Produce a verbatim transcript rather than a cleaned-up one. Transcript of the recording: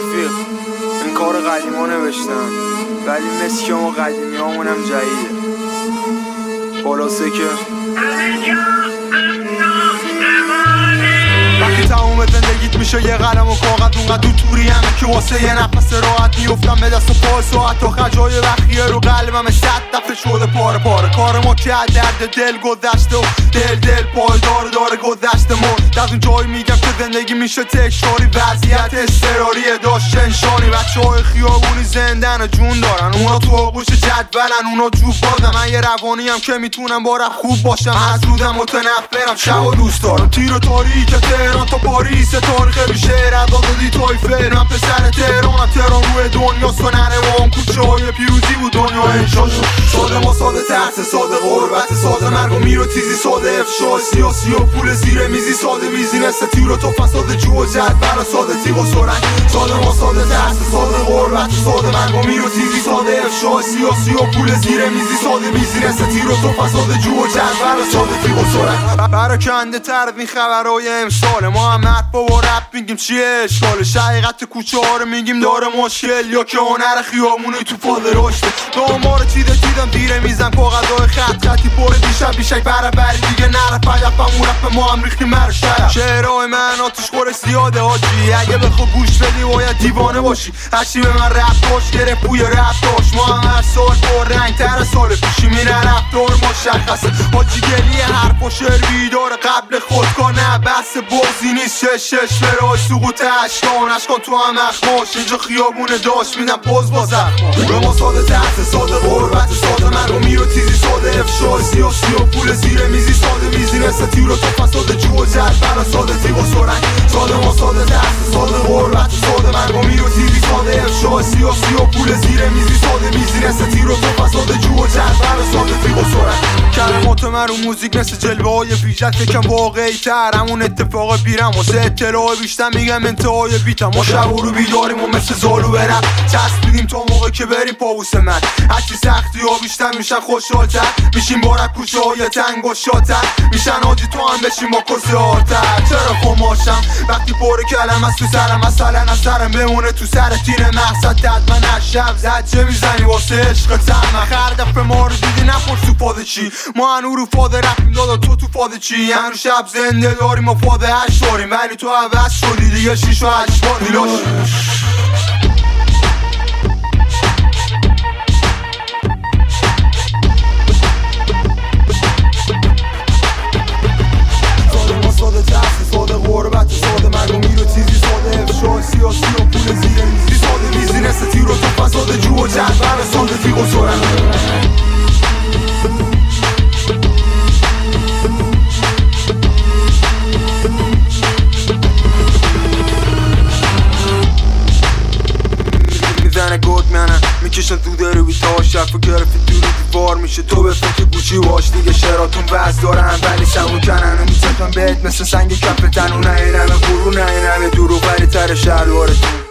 رفیق این کار قدیما نوشتن ولی مثل که ما قدیمی همونم جدیده. خلاصه که وقتی تموم زندگیت میشه یه قلم و کاغذ اونقدر تو توری همه که واسه یه نفس راحت میفتم به دست و پای ساعت و خجای وقیه رو قلبم صد دفعه شده پاره پاره. کار ما که درد دل گذشته و دل دل پای داره داره گذشته ما از اون جایی میگم که زندگی میشه تکراری وضعیت اضطراریه داشت انشانی. بچه های خیابونی زندن و جون دارن اونا تو آغوش جدولن اونا جوب بازم. من یه روانی هم که میتونم بارم خوب باشم از رودم متنفرم شب و دوست دارم تیر و تاریک تهران تا پاریس تاریخ بیشتر از آزادی تایفه. من پسر تهرانم تهران روی دنیا سننه و اون کوچه های پیروزی بود دنیا انشا شد. ساده ما ساده ترس ساده غربت ساده مرگ و میر و تیزی ساده افشای سیاسی و پول زیر میزی ساده بیزینس تیر و تو فساد جو و جدول ساده تیغ و سرنگ. ساده ما ساده ترس ساده غربت ساده مرگ و میر و تیزی ساده افشای سیاسی و پول زیر میزی ساده بیزینس تیر و تو فساد جو و جدول ساده تیغ و سرنگ. پراکنده تر از این خبرهای امسال ما هم حرف و رپ میگیم چیه اشکالش. حقیقت کوچه ها رو میگیم داره مشکل یا که هنر خیابونی تو فاز رشته. دامار چیده چیدم دیره میزم کاغذهای خط خطی پر دیشب بیشک برابری دیگه نرف هدفم اون رفت ما هم ریختیم مر شرف. شعرهای من آتش خورش زیاده حاجی اگه بخوا گوش بدی باید دیوانه باشی. هرچی به من رپ باش گرفت بوی رپ داشت. ما هم هر سال پر رنگ تر سال پیشی میره رفتار مشخصه حاجی گلیه حرف و شعر بیداره قبل خودکار نه بحث بازی نیست. شش شش فرای سقوط اشکان اشکان تو هم اخماش اینجا خیابونه داشت میدم پوز با زخما. به ما ساده تحت ساده غربت ساده من رو میر و تیزی ساده افشای سیاسی و پول زیر میزی ساده بیزینس تیر و تو فساد جو و جدول ساده تیغ و سرنگ. ساده ما ساده تحت ساده غربت ساده من رو میر و تیزی ساده افشای سیاسی و پول زیر میزی ساده بیزینس تیر و تو فساد جو و جدول ساده تیغ و سرنگ. کلمات من رو موزیک مثل جلوه های بیشت یکم واقعی تر همون اتفاق بیرم واسه اطلاع بیشتر میگم انتهای بیتم. ما شب رو بیداریم و مثل زالو برم چسبیدیم تا موقع که بریم پاووس من. هرچی سختی ها بیشتر میشن خوشحالتر میشیم بارک کوچه های تنگ و شاتر میشن آجی تو هم بشیم با کسی هارتر. چرا خماشم وقتی پر کلم از تو سرم مثلا از سرم بمونه تو سر تیر مقصد دد من از شب زد چه میزنی واسه عشق تم. خر دفعه ما رو دیدی نپرس تو فاده چی ما هنو رو فاده رفتیم دادا تو تو فاده چی. هنو شب زنده داریم و فاده هشت داریم ولی تو عوض شدی دیگه شیش و هشت بار میلاش. ساده ما ساده ترس ساده غربت ساده مرگ و میر و تیزی ساده افشای سیاسی و پول زیر میزی ساده بیزینس تیر و تو فساد جو و جدول ساده تیغ و سرنگ. میکشن تو داره بی تا شرف و گرفت دور دیوار میشه تو به فکر گوچی باش دیگه شراتون وز دارن ولی سمون کنن و میتفن بهت مثل سنگ کف تن و نه اینمه برو نه اینمه دروغ ولی تر شلوارتون.